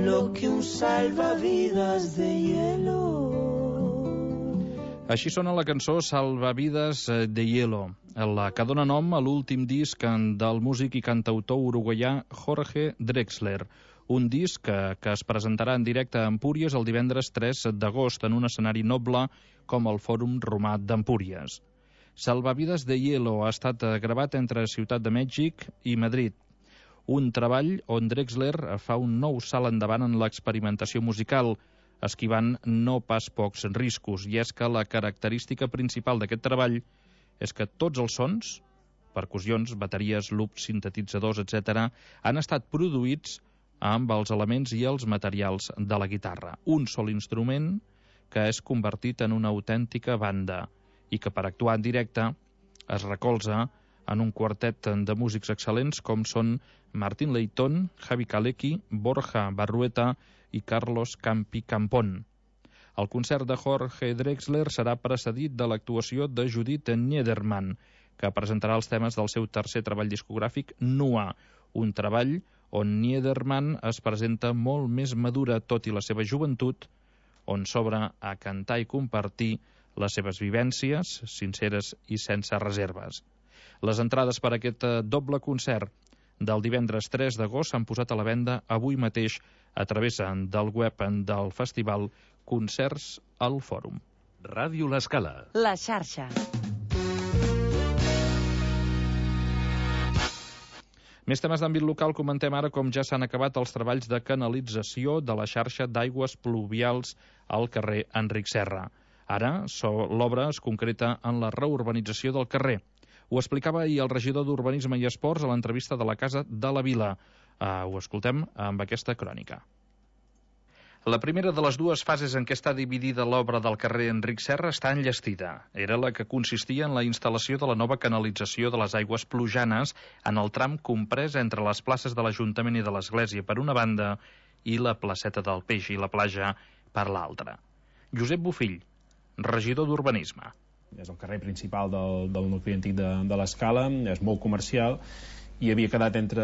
lo que un salvavidas de hielo. Així sona la cançó Salvavidas de Hielo, la que dona nom a l'últim disc del músic i cantautor uruguaià Jorge Drexler, un disc que es presentarà en directe a Empúries el divendres 3 d'agost en un escenari noble com el Fòrum Romà d'Empúries. Salvavidas de Hielo ha estat gravat entre Ciutat de Mèxic i Madrid, un treball on Drexler fa un nou salt endavant en l'experimentació musical, esquivant no pas pocs riscos, i és que la característica principal d'aquest treball és que tots els sons, percussions, bateries, loops, sintetitzadors, etc., han estat produïts amb els elements i els materials de la guitarra. Un sol instrument que és convertit en una autèntica banda i que per actuar en directe es recolza en un quartet de músics excel·lents com són Martín Leitón, Javi Kalecki, Borja Barrueta i Carlos Campi Campón. El concert de Jorge Drexler serà precedit de l'actuació de Judith Niederman, que presentarà els temes del seu tercer treball discogràfic, Nua, un treball on Niederman es presenta molt més madura, tot i la seva joventut, on s'obre a cantar i compartir les seves vivències, sinceres i sense reserves. Les entrades per a aquest doble concert del divendres 3 d'agost s'han posat a la venda avui mateix a través del web del festival Concerts al Fòrum. Ràdio L'Escala. La xarxa. Més temes d'àmbit local. Comentem ara com ja s'han acabat els treballs de canalització de la xarxa d'aigües pluvials al carrer Enric Serra. Ara l'obra es concreta en la reurbanització del carrer. Ho explicava ahir el regidor d'Urbanisme i Esports a l'entrevista de la Casa de la Vila. Ho escoltem amb aquesta crònica. La primera de les dues fases en què està dividida l'obra del carrer Enric Serra està enllestida. Era la que consistia en la instal·lació de la nova canalització de les aigües plujanes en el tram comprès entre les places de l'Ajuntament i de l'Església per una banda i la placeta del Peix i la platja per l'altra. Josep Bofill, regidor d'Urbanisme. És el carrer principal del nucli antic de l'Escala, és molt comercial i havia quedat entre